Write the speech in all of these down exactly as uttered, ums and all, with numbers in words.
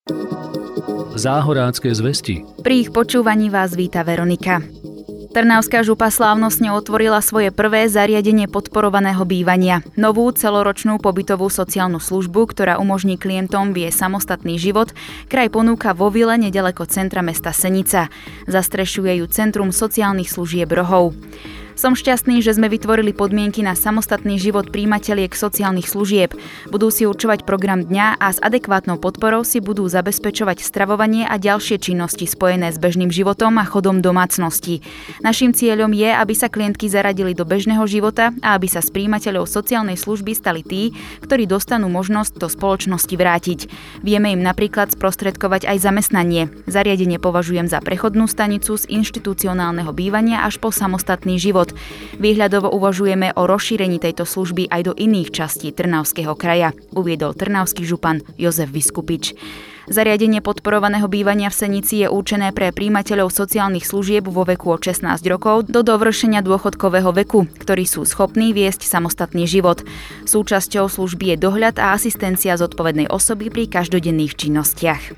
Záhorácké zvesti. Pri ich počúvaní vás víta Veronika. Trnavská župa slávnostne otvorila svoje prvé zariadenie podporovaného bývania. Novú celoročnú pobytovú sociálnu službu, ktorá umožní klientom vie samostatný život, kraj ponúka vo vile nedaleko centra mesta Senica. Zastrešuje ju Centrum sociálnych služieb Rohov. Som šťastný, že sme vytvorili podmienky na samostatný život prijímateliek sociálnych služieb. Budú si určovať program dňa a s adekvátnou podporou si budú zabezpečovať stravovanie a ďalšie činnosti spojené s bežným životom a chodom domácnosti. Naším cieľom je, aby sa klientky zaradili do bežného života a aby sa z prijímateľov sociálnej služby stali tí, ktorí dostanú možnosť do spoločnosti vrátiť. Vieme im napríklad sprostredkovať aj zamestnanie. Zariadenie považujem za prechodnú stanicu z inštitucionálneho bývania až po samostatný život. Výhľadovo uvažujeme o rozšírení tejto služby aj do iných častí Trnavského kraja, uviedol trnavský župan Jozef Viskupič. Zariadenie podporovaného bývania v Senici je určené pre prijímateľov sociálnych služieb vo veku od šestnásť rokov do dovršenia dôchodkového veku, ktorí sú schopní viesť samostatný život. Súčasťou služby je dohľad a asistencia zodpovednej osoby pri každodenných činnostiach.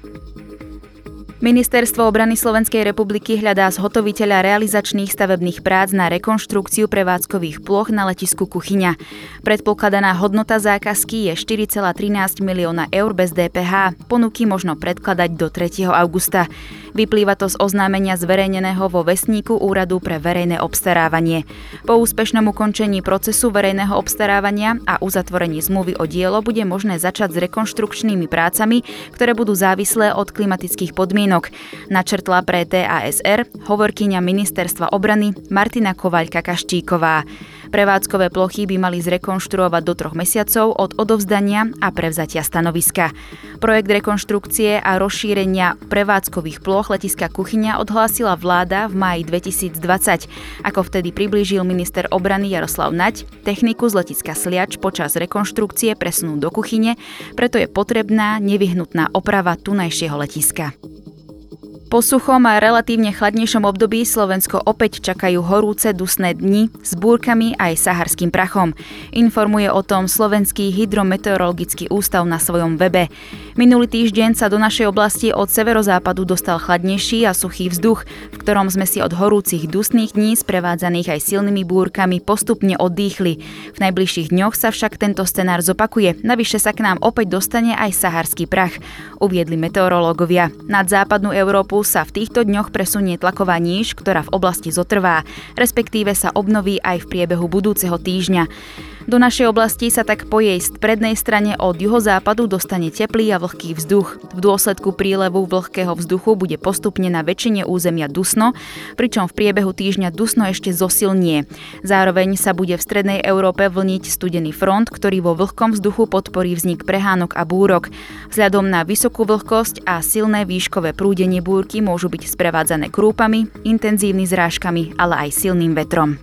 Ministerstvo obrany Slovenskej republiky hľadá zhotoviteľa realizačných stavebných prác na rekonštrukciu prevádzkových ploch na letisku Kuchyňa. Predpokladaná hodnota zákazky je štyri celé trinásť milióna eur bez dé pé há. Ponuky možno predkladať do tretieho augusta. Vyplýva to z oznámenia zverejneného vo Vestníku Úradu pre verejné obstarávanie. Po úspešnom ukončení procesu verejného obstarávania a uzatvorení zmluvy o dielo bude možné začať s rekonštrukčnými prácami, ktoré budú závislé od klimatických podmienok, načrtla pre té á es er hovorkyňa Ministerstva obrany Martina Kovaľka-Kaščíková. Prevádzkové plochy by mali zrekonštruovať do troch mesiacov od odovzdania a prevzatia stanoviska. Projekt rekonštrukcie a rozšírenia prevádzkových ploch letiska Kuchyňa odhlásila vláda v máji dvetisícdvadsať. Ako vtedy priblížil minister obrany Jaroslav Naď, techniku z letiska Sliač počas rekonštrukcie presunú do Kuchyne, preto je potrebná nevyhnutná oprava tunajšieho letiska. Po suchom a relatívne chladnejšom období Slovensko opäť čakajú horúce dusné dni s búrkami aj saharským prachom. Informuje o tom Slovenský hydrometeorologický ústav na svojom webe. Minulý týždeň sa do našej oblasti od severozápadu dostal chladnejší a suchý vzduch, v ktorom sme si od horúcich dusných dní sprevádzaných aj silnými búrkami postupne oddýchli. V najbližších dňoch sa však tento scenár zopakuje. Navyše sa k nám opäť dostane aj saharský prach, uviedli meteorológovia. Nad západnú Európu sa v týchto dňoch presunie tlaková níž, ktorá v oblasti zotrvá, respektíve sa obnoví aj v priebehu budúceho týždňa. Do našej oblasti sa tak po jej prednej strane od juhozápadu dostane teplý a vlhký vzduch. V dôsledku prílevu vlhkého vzduchu bude postupne na väčšine územia dusno, pričom v priebehu týždňa dusno ešte zosilnie. Zároveň sa bude v strednej Európe vlniť studený front, ktorý vo vlhkom vzduchu podporí vznik prehánok a búrok. Vzhľadom na vysokú vlhkosť a silné výškové prúdenie búrky môžu byť sprevádzané krúpami, intenzívnymi zrážkami, ale aj silným vetrom.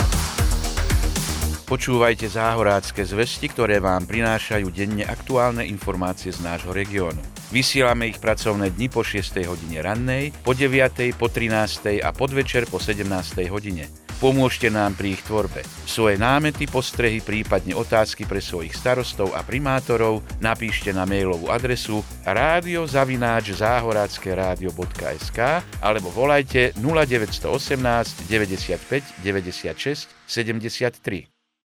Počúvajte záhorácké zvesti, ktoré vám prinášajú denne aktuálne informácie z nášho regiónu. Vysielame ich pracovné dni po šiestej hodine rannej, po deviatej, po trinástej a podvečer po sedemnástej hodine. Pomôžte nám pri ich tvorbe. Svoje námety, postrehy, prípadne otázky pre svojich starostov a primátorov napíšte na mailovú adresu rádio zavináč záhorácke rádio bodka es ká alebo volajte nula deväť jedna osem deväťdesiatpäť deväťdesiatšesť sedemdesiattri.